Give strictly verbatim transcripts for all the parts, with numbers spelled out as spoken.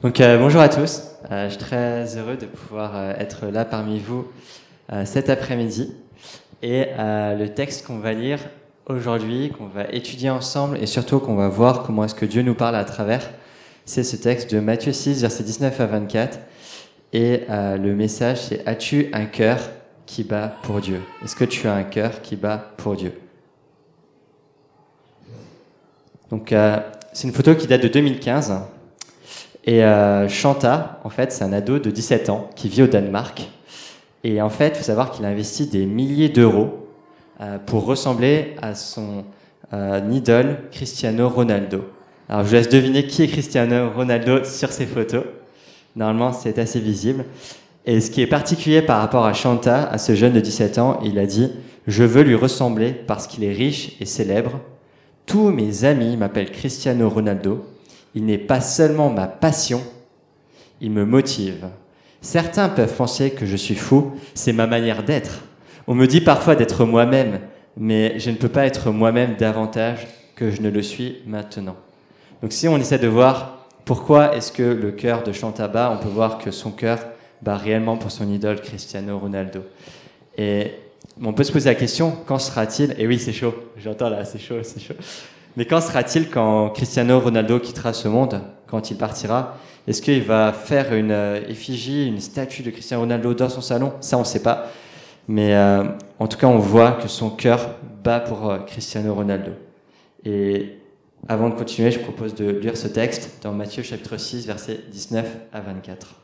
Donc euh, bonjour à tous, euh, je suis très heureux de pouvoir euh, être là parmi vous euh, cet après-midi. Et euh, le texte qu'on va lire aujourd'hui, qu'on va étudier ensemble et surtout qu'on va voir comment est-ce que Dieu nous parle à travers, c'est ce texte de Matthieu six, versets dix-neuf à vingt-quatre. Et euh, le message c'est « As-tu un cœur qui bat pour Dieu ?» Est-ce que tu as un cœur qui bat pour Dieu ? Donc euh, c'est une photo qui date de deux mille quinze. Et euh, Chanta, en fait, c'est un ado de dix-sept ans qui vit au Danemark. Et en fait, il faut savoir qu'il a investi des milliers d'euros euh, pour ressembler à son euh, idole Cristiano Ronaldo. Alors, je vous laisse deviner qui est Cristiano Ronaldo sur ces photos. Normalement, c'est assez visible. Et ce qui est particulier par rapport à Chanta, à ce jeune de dix-sept ans, il a dit « Je veux lui ressembler parce qu'il est riche et célèbre. Tous mes amis m'appellent Cristiano Ronaldo. Il n'est pas seulement ma passion, il me motive. Certains peuvent penser que je suis fou, c'est ma manière d'être. On me dit parfois d'être moi-même, mais je ne peux pas être moi-même davantage que je ne le suis maintenant. » Donc si on essaie de voir pourquoi est-ce que le cœur de Chanta bat, on peut voir que son cœur bat réellement pour son idole Cristiano Ronaldo. Et on peut se poser la question, quand sera-t-il ? Et oui, c'est chaud, j'entends là, c'est chaud, c'est chaud. Mais quand sera-t-il quand Cristiano Ronaldo quittera ce monde, quand il partira ? Est-ce qu'il va faire une euh, effigie, une statue de Cristiano Ronaldo dans son salon ? Ça, on ne sait pas. Mais euh, en tout cas, on voit que son cœur bat pour euh, Cristiano Ronaldo. Et avant de continuer, je propose de lire ce texte dans Matthieu chapitre six, versets dix-neuf à vingt-quatre.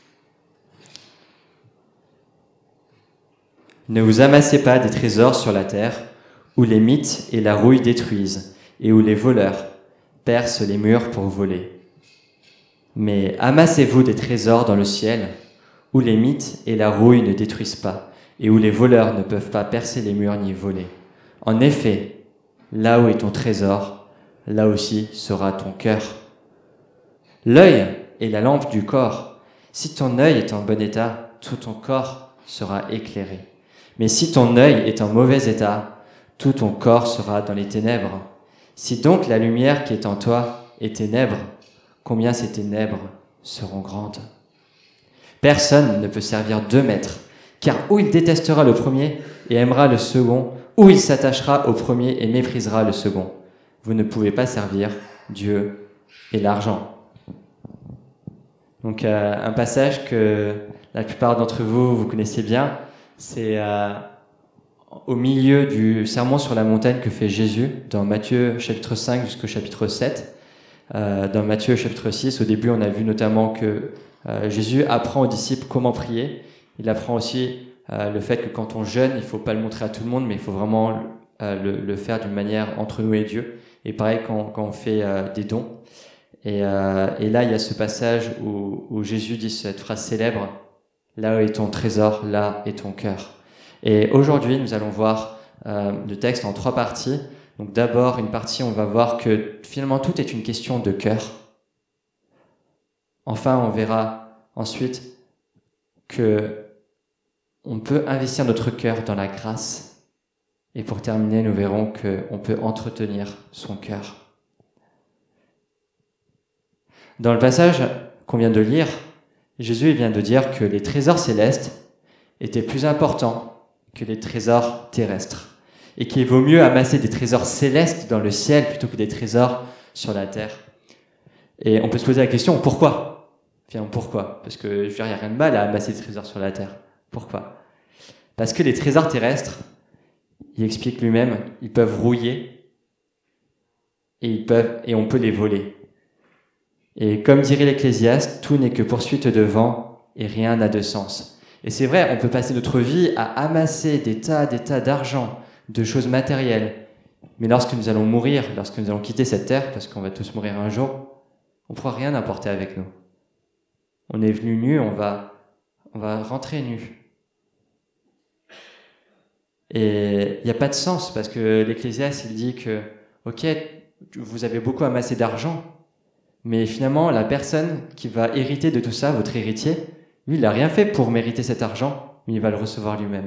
Ne vous amassez pas des trésors sur la terre, où les mythes et la rouille détruisent, et où les voleurs percent les murs pour voler. Mais amassez-vous des trésors dans le ciel, où les mythes et la rouille ne détruisent pas, et où les voleurs ne peuvent pas percer les murs ni voler. En effet, là où est ton trésor, là aussi sera ton cœur. L'œil est la lampe du corps. Si ton œil est en bon état, tout ton corps sera éclairé. Mais si ton œil est en mauvais état, tout ton corps sera dans les ténèbres. Si donc la lumière qui est en toi est ténèbre, combien ces ténèbres seront grandes ? Personne ne peut servir deux maîtres, car ou il détestera le premier et aimera le second, ou il s'attachera au premier et méprisera le second. Vous ne pouvez pas servir Dieu et l'argent. Donc euh, un passage que la plupart d'entre vous, vous connaissez bien, c'est euh, au milieu du sermon sur la montagne que fait Jésus dans Matthieu chapitre cinq jusqu'au chapitre sept. Euh, dans Matthieu chapitre six, au début, on a vu notamment que euh, Jésus apprend aux disciples comment prier. Il apprend aussi euh, le fait que quand on jeûne, il ne faut pas le montrer à tout le monde, mais il faut vraiment euh, le, le faire d'une manière entre nous et Dieu. Et pareil quand, quand on fait euh, des dons. Et, euh, et là, il y a ce passage où, où Jésus dit cette phrase célèbre « Là où est ton trésor, là est ton cœur ». Et aujourd'hui, nous allons voir euh, le texte en trois parties. Donc d'abord, une partie, on va voir que finalement tout est une question de cœur. Enfin, on verra ensuite que on peut investir notre cœur dans la grâce. Et pour terminer, nous verrons qu'on peut entretenir son cœur. Dans le passage qu'on vient de lire, Jésus vient de dire que les trésors célestes étaient plus importants que les trésors terrestres, et qu'il vaut mieux amasser des trésors célestes dans le ciel plutôt que des trésors sur la terre. Et on peut se poser la question, pourquoi ? Enfin, pourquoi ? Parce que je veux dire, il n'y a rien de mal à amasser des trésors sur la terre. Pourquoi ? Parce que les trésors terrestres, il explique lui-même, ils peuvent rouiller et, ils peuvent, et on peut les voler. Et comme dirait l'Ecclésiaste, tout n'est que poursuite de vent et rien n'a de sens. Et c'est vrai, on peut passer notre vie à amasser des tas, des tas d'argent, de choses matérielles. Mais lorsque nous allons mourir, lorsque nous allons quitter cette terre, parce qu'on va tous mourir un jour, on ne pourra rien apporter avec nous. On est venu nu, on va, on va rentrer nu. Et il n'y a pas de sens, parce que l'Ecclésiaste, il dit que, ok, vous avez beaucoup amassé d'argent, mais finalement, la personne qui va hériter de tout ça, votre héritier, lui, il n'a rien fait pour mériter cet argent, mais il va le recevoir lui-même.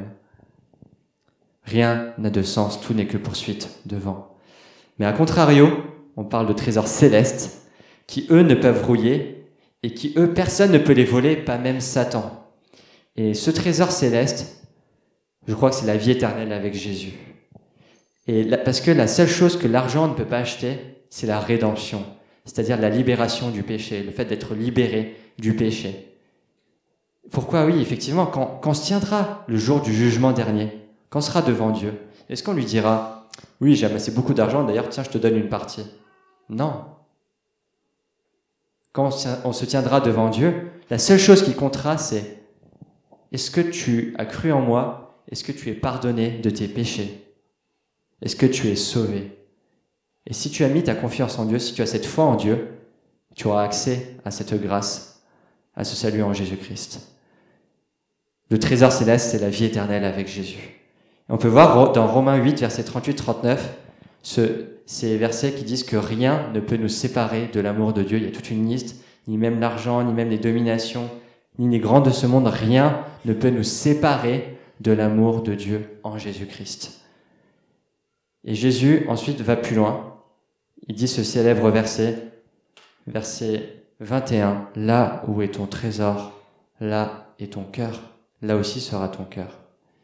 Rien n'a de sens, tout n'est que poursuite de vent. Mais à contrario, on parle de trésors célestes, qui eux ne peuvent rouiller et qui, eux, personne ne peut les voler, pas même Satan. Et ce trésor céleste, je crois que c'est la vie éternelle avec Jésus. Et là, parce que la seule chose que l'argent ne peut pas acheter, c'est la rédemption, c'est-à-dire la libération du péché, le fait d'être libéré du péché. Pourquoi oui, effectivement, quand, quand se tiendra le jour du jugement dernier, quand on sera devant Dieu, est-ce qu'on lui dira « Oui, j'ai amassé beaucoup d'argent, d'ailleurs, tiens, je te donne une partie ». Non. Quand on se tiendra devant Dieu, la seule chose qui comptera, c'est « Est-ce que tu as cru en moi ? Est-ce que tu es pardonné de tes péchés ? Est-ce que tu es sauvé ? » Et si tu as mis ta confiance en Dieu, si tu as cette foi en Dieu, tu auras accès à cette grâce, à ce salut en Jésus-Christ. Le trésor céleste, c'est la vie éternelle avec Jésus. Et on peut voir dans Romains huit, versets trente-huit trente-neuf, ce, ces versets qui disent que rien ne peut nous séparer de l'amour de Dieu. Il y a toute une liste, ni même l'argent, ni même les dominations, ni les grands de ce monde, rien ne peut nous séparer de l'amour de Dieu en Jésus-Christ. Et Jésus, ensuite, va plus loin. Il dit ce célèbre verset, verset vingt et un, « Là où est ton trésor, là est ton cœur, là aussi sera ton cœur. »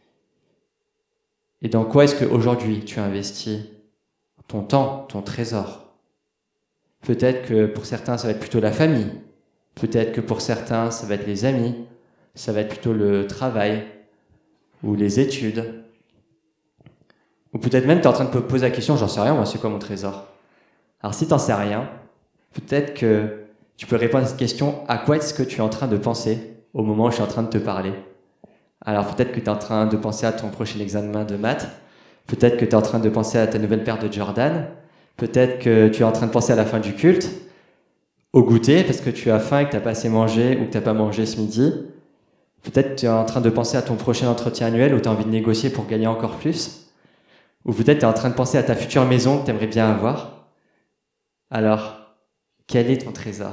Et dans quoi est-ce qu'aujourd'hui tu investis ton temps, ton trésor ? Peut-être que pour certains, ça va être plutôt la famille. Peut-être que pour certains, ça va être les amis. Ça va être plutôt le travail ou les études. Ou peut-être même tu es en train de te poser la question, j'en sais rien, moi c'est quoi mon trésor ? Alors si tu n'en sais rien, peut-être que tu peux répondre à cette question, à quoi est-ce que tu es en train de penser au moment où je suis en train de te parler ? Alors peut-être que tu es en train de penser à ton prochain examen de maths, peut-être que tu es en train de penser à ta nouvelle paire de Jordan, peut-être que tu es en train de penser à la fin du culte, au goûter parce que tu as faim et que tu n'as pas assez mangé ou que tu n'as pas mangé ce midi, peut-être que tu es en train de penser à ton prochain entretien annuel où tu as envie de négocier pour gagner encore plus, ou peut-être tu es en train de penser à ta future maison que tu aimerais bien avoir. Alors, quel est ton trésor ?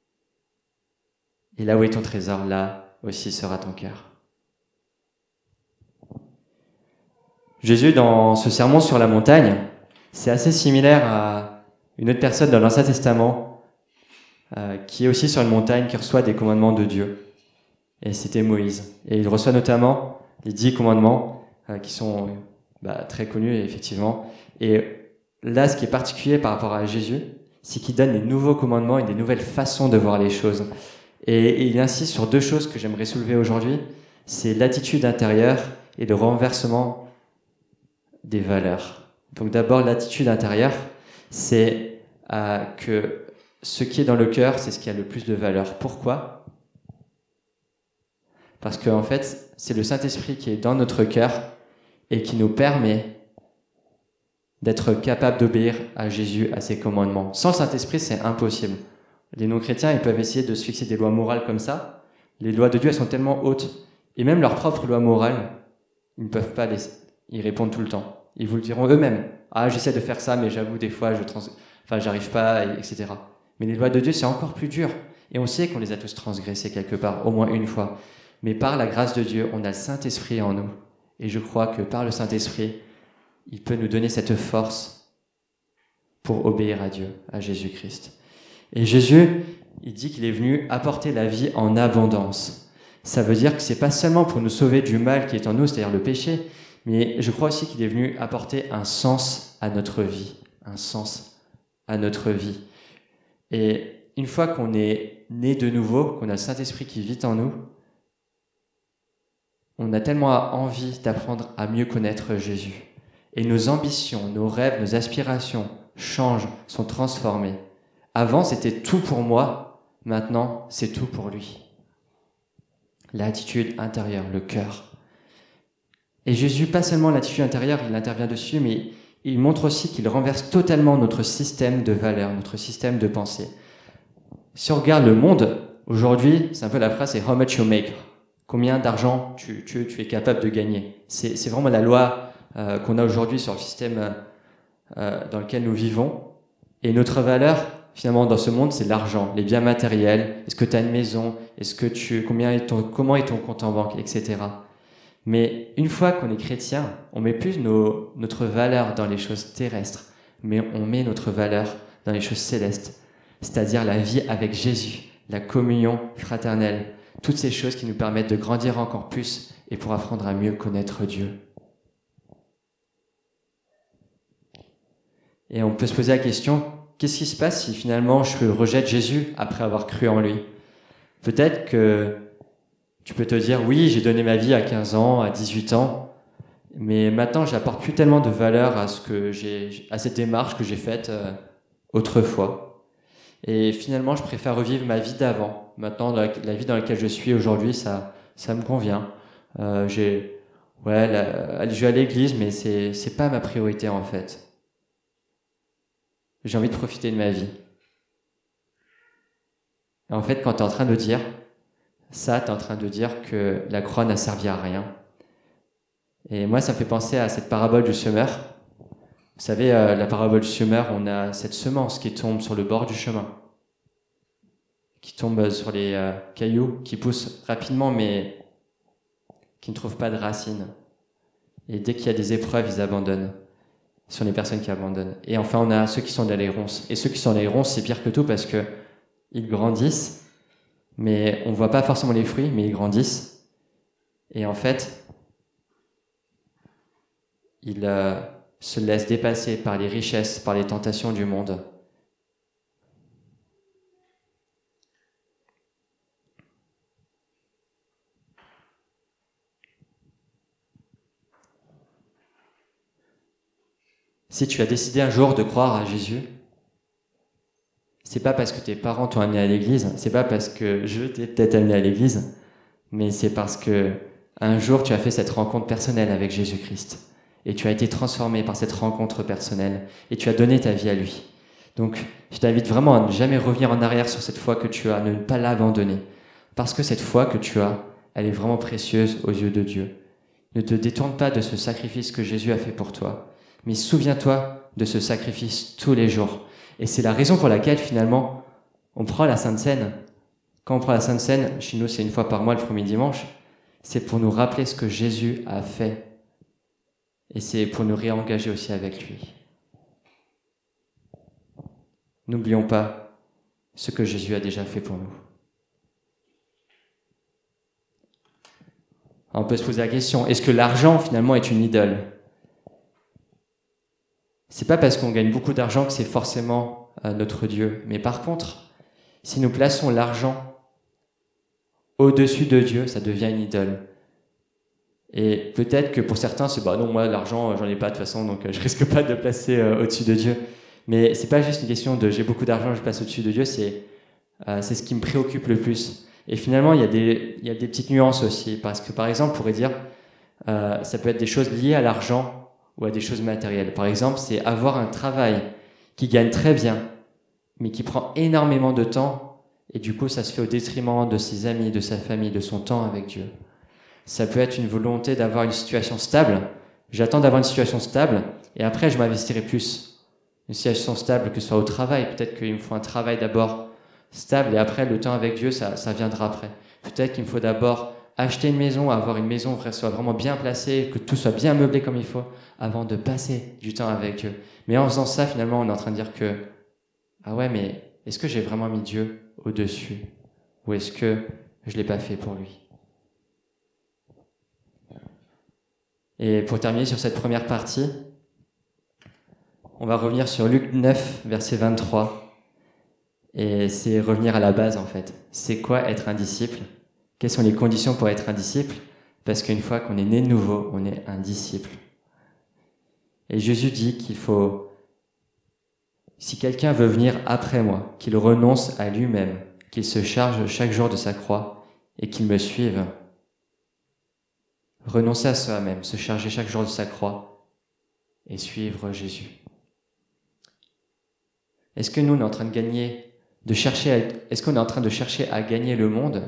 Et là où est ton trésor, là aussi sera ton cœur. Jésus, dans ce sermon sur la montagne, c'est assez similaire à une autre personne dans l'Ancien Testament euh, qui est aussi sur une montagne, qui reçoit des commandements de Dieu. Et c'était Moïse. Et il reçoit notamment les dix commandements euh, qui sont bah, très connus, effectivement. Et là, ce qui est particulier par rapport à Jésus, c'est qu'il donne des nouveaux commandements et des nouvelles façons de voir les choses. Et, et il insiste sur deux choses que j'aimerais soulever aujourd'hui. C'est l'attitude intérieure et le renversement des valeurs. Donc d'abord, l'attitude intérieure, c'est euh, que ce qui est dans le cœur, c'est ce qui a le plus de valeur. Pourquoi ? Parce qu'en fait, c'est le Saint-Esprit qui est dans notre cœur et qui nous permet d'être capable d'obéir à Jésus, à ses commandements. Sans le Saint-Esprit, c'est impossible. Les non-chrétiens, ils peuvent essayer de se fixer des lois morales comme ça. Les lois de Dieu, elles sont tellement hautes. Et même leurs propres lois morales, ils ne peuvent pas les... Ils répondent tout le temps. Ils vous le diront eux-mêmes. Ah, j'essaie de faire ça, mais j'avoue, des fois, je trans... enfin, j'arrive pas, et cetera. Mais les lois de Dieu, c'est encore plus dur. Et on sait qu'on les a tous transgressées quelque part, au moins une fois. Mais par la grâce de Dieu, on a le Saint-Esprit en nous. Et je crois que par le Saint-Esprit, il peut nous donner cette force pour obéir à Dieu, à Jésus-Christ. Et Jésus, il dit qu'il est venu apporter la vie en abondance. Ça veut dire que c'est pas seulement pour nous sauver du mal qui est en nous, c'est-à-dire le péché, mais je crois aussi qu'il est venu apporter un sens à notre vie, un sens à notre vie. Et une fois qu'on est né de nouveau, qu'on a le Saint-Esprit qui vit en nous, on a tellement envie d'apprendre à mieux connaître Jésus. Et nos ambitions, nos rêves, nos aspirations changent, sont transformées. Avant, c'était tout pour moi. Maintenant, c'est tout pour lui. L'attitude intérieure, le cœur. Et Jésus, pas seulement l'attitude intérieure, il intervient dessus, mais il montre aussi qu'il renverse totalement notre système de valeurs, notre système de pensée. Si on regarde le monde, aujourd'hui, c'est un peu la phrase, c'est « how much you make ». Combien d'argent tu, tu, tu es capable de gagner. C'est, c'est vraiment la loi euh, qu'on a aujourd'hui sur le système euh, dans lequel nous vivons. Et notre valeur, finalement, dans ce monde, c'est l'argent, les biens matériels. Est-ce que tu as une maison ? Est-ce que tu, combien est ton, comment est ton compte en banque, et cetera. Mais une fois qu'on est chrétien, on met plus nos, notre valeur dans les choses terrestres, mais on met notre valeur dans les choses célestes, c'est-à-dire la vie avec Jésus, la communion fraternelle, toutes ces choses qui nous permettent de grandir encore plus et pour apprendre à mieux connaître Dieu. Et on peut se poser la question, qu'est-ce qui se passe si finalement je rejette Jésus après avoir cru en lui? Peut-être que tu peux te dire, oui, j'ai donné ma vie à quinze ans, à dix-huit ans, mais maintenant j'apporte plus tellement de valeur à ce que j'ai, à cette démarche que j'ai faite euh, autrefois. Et finalement, je préfère revivre ma vie d'avant. Maintenant, la, la vie dans laquelle je suis aujourd'hui, ça, ça me convient. Euh, j'ai, ouais, la, je vais à l'église, mais c'est, c'est pas ma priorité en fait. J'ai envie de profiter de ma vie. Et en fait, quand tu es en train de dire ça, tu es en train de dire que la croix n'a servi à rien. Et moi, ça me fait penser à cette parabole du semeur. Vous savez, euh, la parabole du semeur, on a cette semence qui tombe sur le bord du chemin, qui tombe sur les euh, cailloux, qui pousse rapidement, mais qui ne trouve pas de racines. Et dès qu'il y a des épreuves, ils abandonnent. Ce sont les personnes qui abandonnent. Et enfin, on a ceux qui sont dans les ronces. Et ceux qui sont dans les ronces, c'est pire que tout parce que ils grandissent, mais on ne voit pas forcément les fruits, mais ils grandissent. Et en fait, ils euh, se laissent dépasser par les richesses, par les tentations du monde. Si tu as décidé un jour de croire à Jésus, c'est pas parce que tes parents t'ont amené à l'église, c'est pas parce que je t'ai peut-être amené à l'église, mais c'est parce que un jour tu as fait cette rencontre personnelle avec Jésus-Christ et tu as été transformé par cette rencontre personnelle et tu as donné ta vie à lui. Donc, je t'invite vraiment à ne jamais revenir en arrière sur cette foi que tu as, ne pas l'abandonner, parce que cette foi que tu as, elle est vraiment précieuse aux yeux de Dieu. Ne te détourne pas de ce sacrifice que Jésus a fait pour toi, mais souviens-toi de ce sacrifice tous les jours. Et c'est la raison pour laquelle, finalement, on prend la Sainte Seine. Quand on prend la Sainte Seine, chez nous, c'est une fois par mois, le premier dimanche, c'est pour nous rappeler ce que Jésus a fait. Et c'est pour nous réengager aussi avec lui. N'oublions pas ce que Jésus a déjà fait pour nous. Alors on peut se poser la question, est-ce que l'argent, finalement, est une idole ? C'est pas parce qu'on gagne beaucoup d'argent que c'est forcément euh, notre Dieu. Mais par contre, si nous plaçons l'argent au-dessus de Dieu, ça devient une idole. Et peut-être que pour certains, c'est bah non, moi l'argent, j'en ai pas de toute façon, donc euh, je risque pas de le placer euh, au-dessus de Dieu. Mais c'est pas juste une question de j'ai beaucoup d'argent, je place au-dessus de Dieu, c'est euh, c'est ce qui me préoccupe le plus. Et finalement, il y a des il y a des petites nuances aussi, parce que par exemple, on pourrait dire euh, ça peut être des choses liées à l'argent ou à des choses matérielles. Par exemple, c'est avoir un travail qui gagne très bien, mais qui prend énormément de temps, et du coup, ça se fait au détriment de ses amis, de sa famille, de son temps avec Dieu. Ça peut être une volonté d'avoir une situation stable. J'attends d'avoir une situation stable, et après, je m'investirai plus. Une situation stable, que ce soit au travail. Peut-être qu'il me faut un travail d'abord stable, et après, le temps avec Dieu, ça, ça viendra après. Peut-être qu'il me faut d'abord acheter une maison, avoir une maison qui soit vraiment bien placée, que tout soit bien meublé comme il faut, avant de passer du temps avec Dieu. Mais en faisant ça, finalement, on est en train de dire que, ah ouais, mais est-ce que j'ai vraiment mis Dieu au-dessus? Ou est-ce que je l'ai pas fait pour lui? Et pour terminer sur cette première partie, on va revenir sur Luc neuf, verset vingt-trois. Et c'est revenir à la base, en fait. C'est quoi être un disciple? Quelles sont les conditions pour être un disciple? Parce qu'une fois qu'on est né de nouveau, on est un disciple. Et Jésus dit qu'il faut, si quelqu'un veut venir après moi, qu'il renonce à lui-même, qu'il se charge chaque jour de sa croix et qu'il me suive. Renoncer à soi-même, se charger chaque jour de sa croix et suivre Jésus. Est-ce que nous, on est en train de gagner, de chercher, à, est-ce qu'on est en train de chercher à gagner le monde?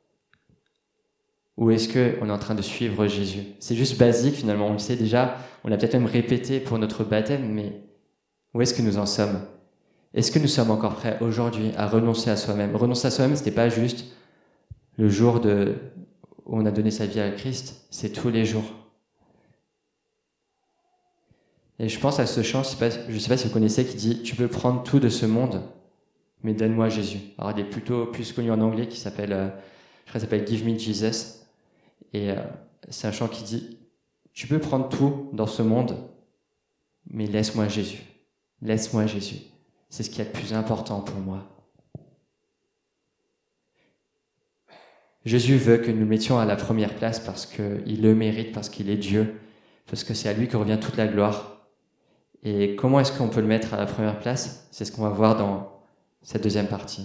Ou est-ce qu'on est en train de suivre Jésus? C'est juste basique finalement, on le sait déjà, on l'a peut-être même répété pour notre baptême, mais où est-ce que nous en sommes? Est-ce que nous sommes encore prêts aujourd'hui à renoncer à soi-même? Renoncer à soi-même, c'était pas juste le jour de, où on a donné sa vie à Christ, c'est tous les jours. Et je pense à ce chant, je sais pas, je sais pas si vous connaissez, qui dit « Tu peux prendre tout de ce monde, mais donne-moi Jésus. Alors il est plutôt plus connu en anglais, qui s'appelle, euh, je crois, qu'il s'appelle Give Me Jesus. Et euh, c'est un chant qui dit, tu peux prendre tout dans ce monde, mais laisse-moi Jésus. Laisse-moi Jésus. C'est ce qui est le plus important pour moi. Jésus veut que nous le mettions à la première place parce qu'il le mérite, parce qu'il est Dieu, parce que c'est à lui que revient toute la gloire. Et comment est-ce qu'on peut le mettre à la première place ? C'est ce qu'on va voir dans cette deuxième partie.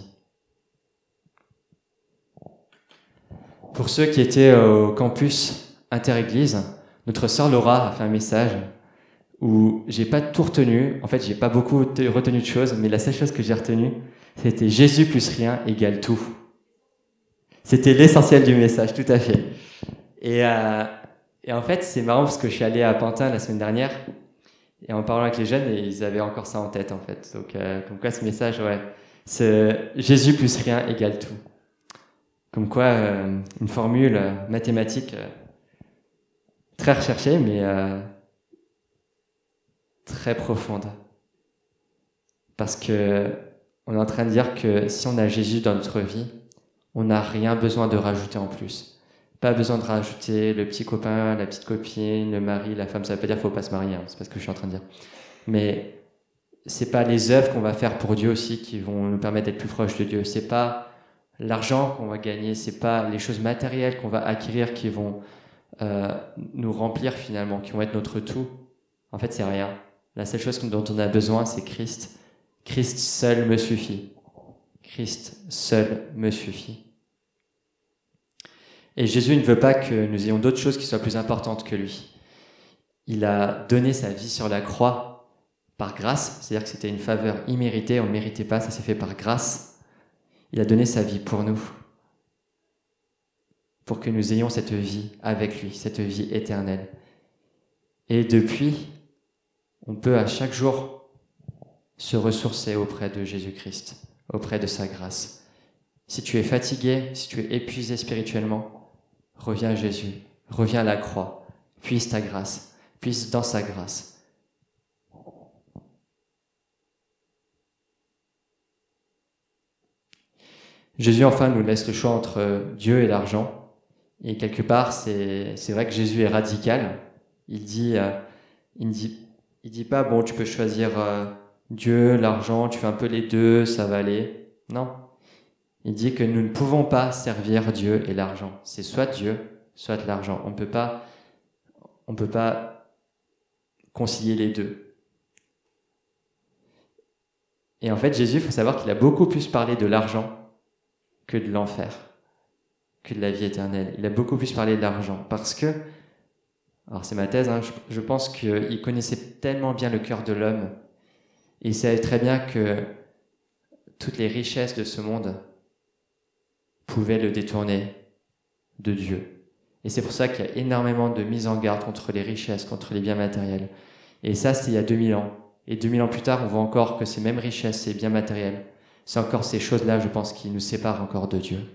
Pour ceux qui étaient au campus Inter-Église, notre sœur Laura a fait un message où j'ai pas tout retenu. En fait, j'ai pas beaucoup retenu de choses, mais la seule chose que j'ai retenue, c'était Jésus plus rien égale tout. C'était l'essentiel du message, tout à fait. Et, euh, et en fait, c'est marrant parce que je suis allé à Pantin la semaine dernière et en parlant avec les jeunes, et ils avaient encore ça en tête, en fait. Donc, euh, comme quoi, ce message, ouais, c'est Jésus plus rien égale tout. Comme quoi, euh, une formule euh, mathématique euh, très recherchée, mais euh, très profonde. Parce que on est en train de dire que si on a Jésus dans notre vie, on n'a rien besoin de rajouter en plus. Pas besoin de rajouter le petit copain, la petite copine, le mari, la femme. Ça veut pas dire qu'il faut pas se marier, hein, c'est pas ce que je suis en train de dire. Mais c'est pas les œuvres qu'on va faire pour Dieu aussi qui vont nous permettre d'être plus proches de Dieu. C'est pas l'argent qu'on va gagner, c'est pas les choses matérielles qu'on va acquérir qui vont euh, nous remplir finalement, qui vont être notre tout. En fait, c'est rien. La seule chose dont on a besoin, c'est Christ. Christ seul me suffit. Christ seul me suffit. Et Jésus ne veut pas que nous ayons d'autres choses qui soient plus importantes que lui. Il a donné sa vie sur la croix par grâce, c'est-à-dire que c'était une faveur imméritée, on ne méritait pas, ça s'est fait par grâce. Il a donné sa vie pour nous, pour que nous ayons cette vie avec lui, cette vie éternelle. Et depuis, on peut à chaque jour se ressourcer auprès de Jésus-Christ, auprès de sa grâce. Si tu es fatigué, si tu es épuisé spirituellement, reviens à Jésus, reviens à la croix, puise ta grâce, puise dans sa grâce. Jésus, enfin, nous laisse le choix entre Dieu et l'argent. Et quelque part, c'est, c'est vrai que Jésus est radical. Il dit, euh, il dit, il dit pas, bon, tu peux choisir euh, Dieu, l'argent, tu fais un peu les deux, ça va aller. Non. Il dit que nous ne pouvons pas servir Dieu et l'argent. C'est soit Dieu, soit l'argent. On ne peut pas, on peut pas concilier les deux. Et en fait, Jésus, il faut savoir qu'il a beaucoup plus parlé de l'argent que de l'enfer, que de la vie éternelle. Il a beaucoup plus parlé de l'argent parce que, alors c'est ma thèse, hein, je, je pense qu'il connaissait tellement bien le cœur de l'homme et il savait très bien que toutes les richesses de ce monde pouvait le détourner de Dieu. Et c'est pour ça qu'il y a énormément de mise en garde contre les richesses, contre les biens matériels. Et ça, c'était il y a deux mille ans. Et deux mille ans plus tard, on voit encore que ces mêmes richesses, ces biens matériels, c'est encore ces choses-là, je pense, qui nous séparent encore de Dieu.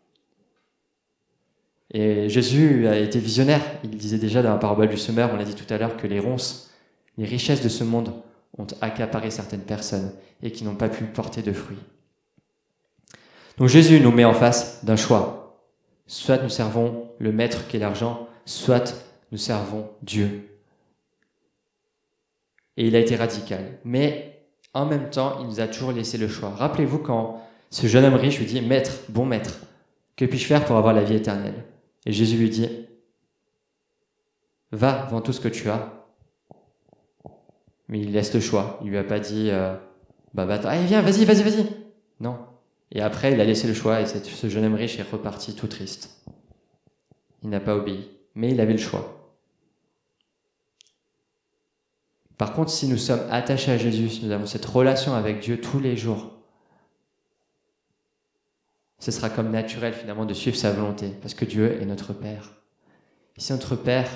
Et Jésus a été visionnaire. Il disait déjà dans la parabole du semeur, on l'a dit tout à l'heure, que les ronces, les richesses de ce monde ont accaparé certaines personnes et qui n'ont pas pu porter de fruits. Donc Jésus nous met en face d'un choix. Soit nous servons le maître qui est l'argent, soit nous servons Dieu. Et il a été radical. Mais en même temps, il nous a toujours laissé le choix. Rappelez-vous quand ce jeune homme riche lui dit « Maître, bon maître, que puis-je faire pour avoir la vie éternelle ?» Et Jésus lui dit « Va, vends tout ce que tu as. » Mais il laisse le choix. Il lui a pas dit euh, « Bah, bah, allez, viens, vas-y, vas-y, vas-y. » Non. Et après, il a laissé le choix et ce jeune homme riche est reparti tout triste. Il n'a pas obéi, mais il avait le choix. Par contre, si nous sommes attachés à Jésus, si nous avons cette relation avec Dieu tous les jours, ce sera comme naturel finalement de suivre sa volonté, parce que Dieu est notre Père. Et si notre Père,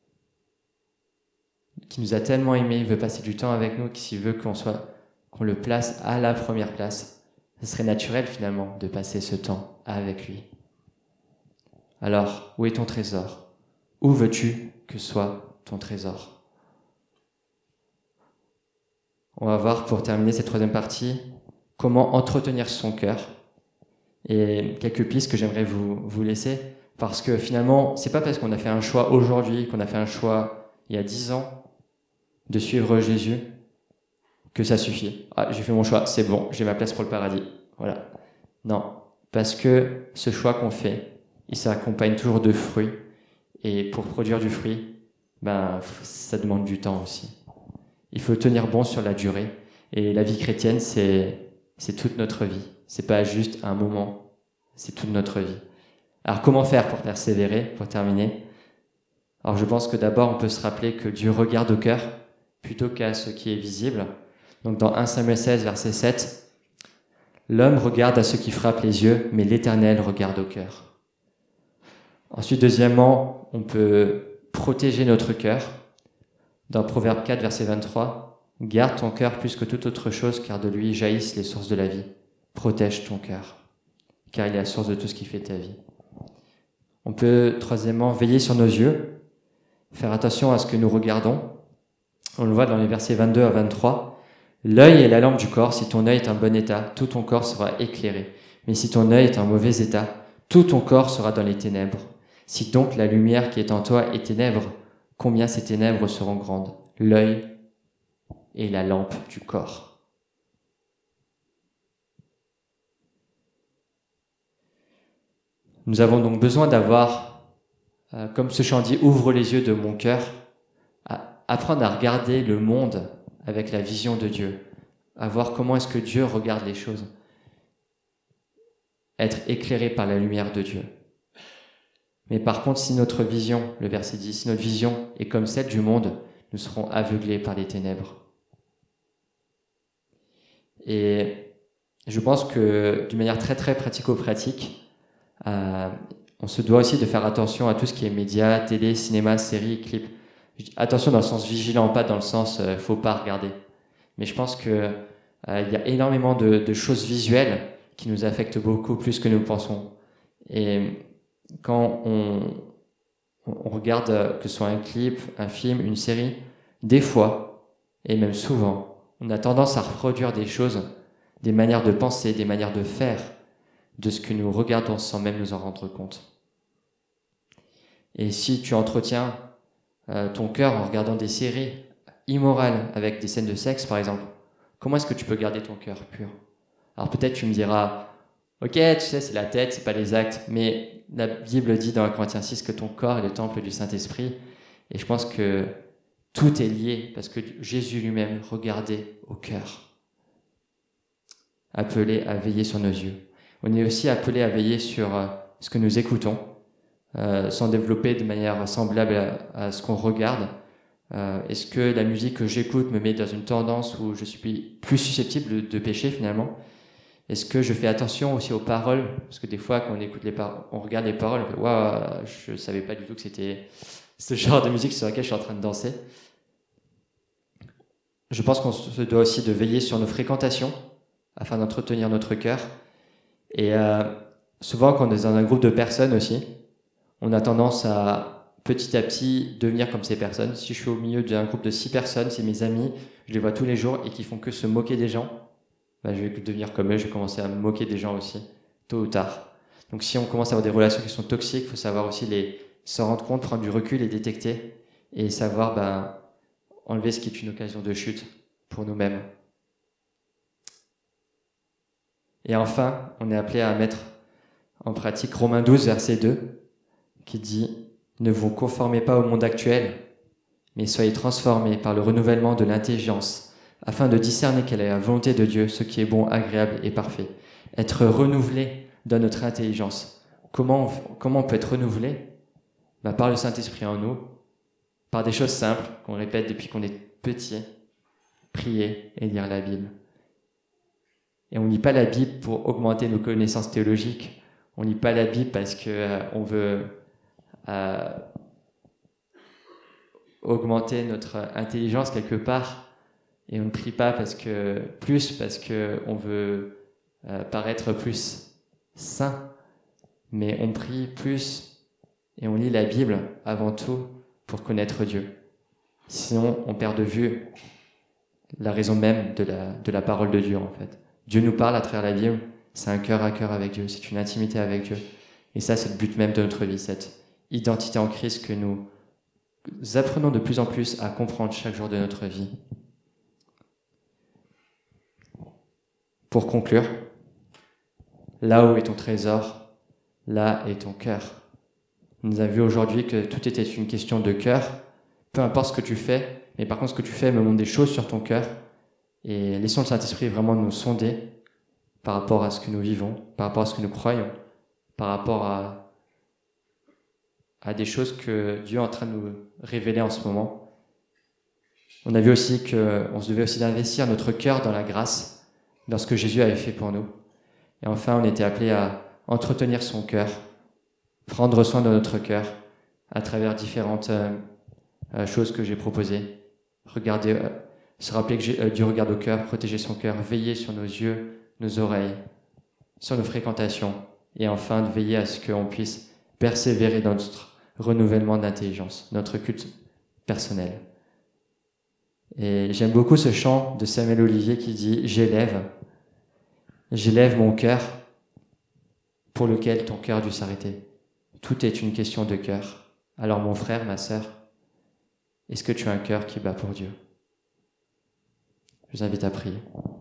qui nous a tellement aimés, veut passer du temps avec nous, s'il veut qu'on soit, qu'on le place à la première place, ce serait naturel finalement de passer ce temps avec lui. Alors, où est ton trésor ? Où veux-tu que soit ton trésor ? On va voir pour terminer cette troisième partie comment entretenir son cœur. Et quelques pistes que j'aimerais vous, vous laisser, parce que finalement, c'est pas parce qu'on a fait un choix aujourd'hui, qu'on a fait un choix il y a dix ans, de suivre Jésus, que ça suffit. Ah, j'ai fait mon choix, c'est bon, j'ai ma place pour le paradis. Voilà. Non, parce que ce choix qu'on fait, il s'accompagne toujours de fruits, et pour produire du fruit, ben, ça demande du temps aussi. Il faut tenir bon sur la durée, et la vie chrétienne, c'est, c'est toute notre vie. C'est pas juste un moment, c'est toute notre vie. Alors comment faire pour persévérer, pour terminer ? Alors je pense que d'abord on peut se rappeler que Dieu regarde au cœur plutôt qu'à ce qui est visible. Donc dans premier Samuel seize, verset sept, « L'homme regarde à ce qui frappe les yeux, mais l'Éternel regarde au cœur. » Ensuite, deuxièmement, on peut protéger notre cœur. Dans Proverbe quatre, verset vingt-trois, « Garde ton cœur plus que toute autre chose, car de lui jaillissent les sources de la vie. Protège ton cœur, car il est la source de tout ce qui fait ta vie. » On peut, troisièmement, veiller sur nos yeux, faire attention à ce que nous regardons. On le voit dans les versets vingt-deux à vingt-trois. « L'œil est la lampe du corps. Si ton œil est en bon état, tout ton corps sera éclairé. Mais si ton œil est en mauvais état, tout ton corps sera dans les ténèbres. Si donc la lumière qui est en toi est ténèbres, combien ces ténèbres seront grandes. L'œil est la lampe du corps. » Nous avons donc besoin d'avoir, euh, comme ce chant dit, « Ouvre les yeux de mon cœur », à apprendre à regarder le monde avec la vision de Dieu, à voir comment est-ce que Dieu regarde les choses, être éclairé par la lumière de Dieu. Mais par contre, si notre vision, le verset dit, si notre vision est comme celle du monde, nous serons aveuglés par les ténèbres. Et je pense que d'une manière très très pratico-pratique, Euh, on se doit aussi de faire attention à tout ce qui est médias, télé, cinéma, séries, clips. Attention dans le sens vigilant, pas dans le sens euh, faut pas regarder. Mais je pense que euh, il y a énormément de, de choses visuelles qui nous affectent beaucoup plus que nous pensons. Et quand on, on regarde euh, que ce soit un clip, un film, une série, des fois, et même souvent, on a tendance à reproduire des choses, des manières de penser, des manières de faire, de ce que nous regardons sans même nous en rendre compte. Et si tu entretiens euh, ton cœur en regardant des séries immorales avec des scènes de sexe, par exemple, comment est-ce que tu peux garder ton cœur pur ? Alors peut-être tu me diras, ok, tu sais, c'est la tête, c'est pas les actes, mais la Bible dit dans Corinthiens six que ton corps est le temple du Saint-Esprit, et je pense que tout est lié, parce que Jésus lui-même regardait au cœur, appelé à veiller sur nos yeux. On est aussi appelé à veiller sur euh, ce que nous écoutons, euh, sans développer de manière semblable à, à ce qu'on regarde. Euh, est-ce que la musique que j'écoute me met dans une tendance où je suis plus susceptible de, de pécher finalement ? Est-ce que je fais attention aussi aux paroles ? Parce que des fois, quand on écoute les paroles, on regarde les paroles, on fait « Waouh, je savais pas du tout que c'était ce genre de musique sur laquelle je suis en train de danser. » Je pense qu'on se doit aussi de veiller sur nos fréquentations afin d'entretenir notre cœur. Et euh, souvent, quand on est dans un groupe de personnes aussi, on a tendance à petit à petit devenir comme ces personnes. Si je suis au milieu d'un groupe de six personnes, c'est mes amis, je les vois tous les jours et qui font que se moquer des gens, bah, je vais devenir comme eux, je vais commencer à me moquer des gens aussi, tôt ou tard. Donc si on commence à avoir des relations qui sont toxiques, il faut savoir aussi les s'en rendre compte, prendre du recul, les détecter et savoir bah, enlever ce qui est une occasion de chute pour nous-mêmes. Et enfin, on est appelé à mettre en pratique Romains douze, verset deux, qui dit « Ne vous conformez pas au monde actuel, mais soyez transformés par le renouvellement de l'intelligence, afin de discerner quelle est la volonté de Dieu, ce qui est bon, agréable et parfait. » Être renouvelé dans notre intelligence. Comment on, comment on peut être renouvelé ? Bah, par le Saint-Esprit en nous, par des choses simples qu'on répète depuis qu'on est petit, prier et lire la Bible. Et on ne lit pas la Bible pour augmenter nos connaissances théologiques. On ne lit pas la Bible parce qu'on euh, veut euh, augmenter notre intelligence quelque part. Et on ne prie pas parce que, plus parce qu'on veut euh, paraître plus saint. Mais on prie plus et on lit la Bible avant tout pour connaître Dieu. Sinon, on perd de vue la raison même de la, de la parole de Dieu, en fait. Dieu nous parle à travers la Bible, c'est un cœur à cœur avec Dieu, c'est une intimité avec Dieu. Et ça, c'est le but même de notre vie, cette identité en Christ que nous apprenons de plus en plus à comprendre chaque jour de notre vie. Pour conclure, là où est ton trésor, là est ton cœur. Nous avons vu aujourd'hui que tout était une question de cœur. Peu importe ce que tu fais, mais par contre ce que tu fais me montre des choses sur ton cœur. Et laissons le Saint-Esprit vraiment nous sonder par rapport à ce que nous vivons, par rapport à ce que nous croyons, par rapport à, à des choses que Dieu est en train de nous révéler en ce moment. On a vu aussi qu'on se devait aussi d'investir notre cœur dans la grâce, dans ce que Jésus avait fait pour nous. Et enfin, on était appelé à entretenir son cœur, prendre soin de notre cœur à travers différentes euh, euh, choses que j'ai proposées. Regarder, euh, se rappeler que j'ai, euh, Dieu regarde au cœur, protéger son cœur, veiller sur nos yeux, nos oreilles, sur nos fréquentations, et enfin de veiller à ce qu'on puisse persévérer dans notre renouvellement d'intelligence, notre culte personnel. Et j'aime beaucoup ce chant de Samuel Olivier qui dit « J'élève, j'élève mon cœur pour lequel ton cœur dut s'arrêter. Tout est une question de cœur. Alors mon frère, ma sœur, est-ce que tu as un cœur qui bat pour Dieu ?» Je vous invite à prier.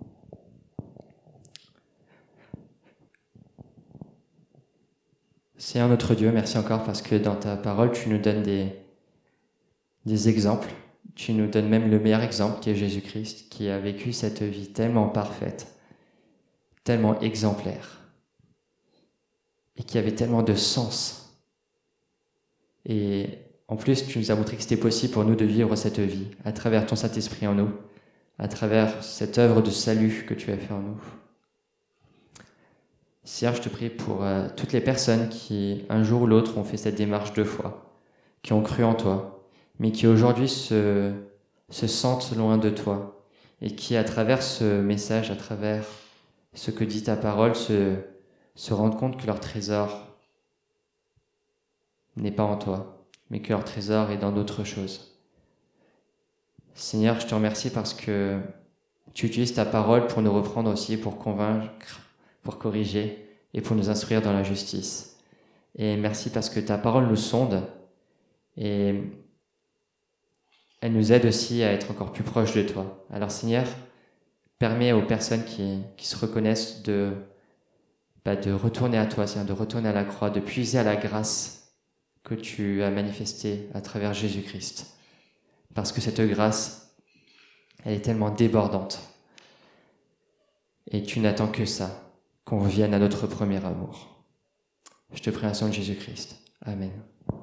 Seigneur notre Dieu, merci encore parce que dans ta parole, tu nous donnes des, des exemples. Tu nous donnes même le meilleur exemple qui est Jésus-Christ, qui a vécu cette vie tellement parfaite, tellement exemplaire, et qui avait tellement de sens. Et en plus, tu nous as montré que c'était possible pour nous de vivre cette vie à travers ton Saint-Esprit en nous, à travers cette œuvre de salut que tu as fait en nous. Seigneur, je te prie pour euh, toutes les personnes qui, un jour ou l'autre, ont fait cette démarche de foi, qui ont cru en toi, mais qui aujourd'hui se, se sentent loin de toi, et qui, à travers ce message, à travers ce que dit ta parole, se, se rendent compte que leur trésor n'est pas en toi, mais que leur trésor est dans d'autres choses. Seigneur, je te remercie parce que tu utilises ta parole pour nous reprendre aussi, pour convaincre, pour corriger et pour nous instruire dans la justice. Et merci parce que ta parole nous sonde et elle nous aide aussi à être encore plus proches de toi. Alors Seigneur, permets aux personnes qui, qui se reconnaissent de, bah, de retourner à toi, Seigneur, de retourner à la croix, de puiser à la grâce que tu as manifestée à travers Jésus-Christ. Parce que cette grâce, elle est tellement débordante. Et tu n'attends que ça, qu'on revienne à notre premier amour. Je te prie en nom de Jésus-Christ. Amen.